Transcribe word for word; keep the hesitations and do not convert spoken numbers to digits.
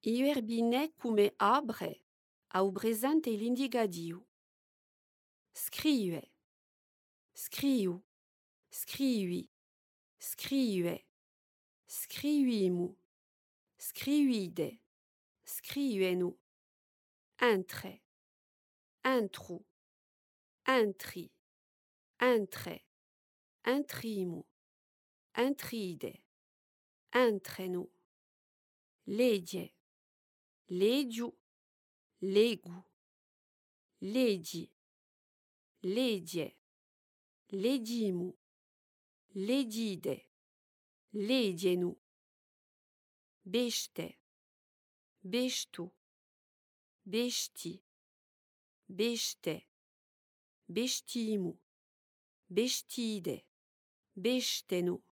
Ierbine come abre, au presente l'indicativo. Scrive, scriu, scrivi, scrive, scrivimu, scrivide, scrivenu. Entre, entru, entri, entre, entrimu, entride, entrenu. Legge, legiu, legu, legi, legge, legimu, legide, legenu. Bește, beștu, bești, bește, beștimu, beștide, beștenu.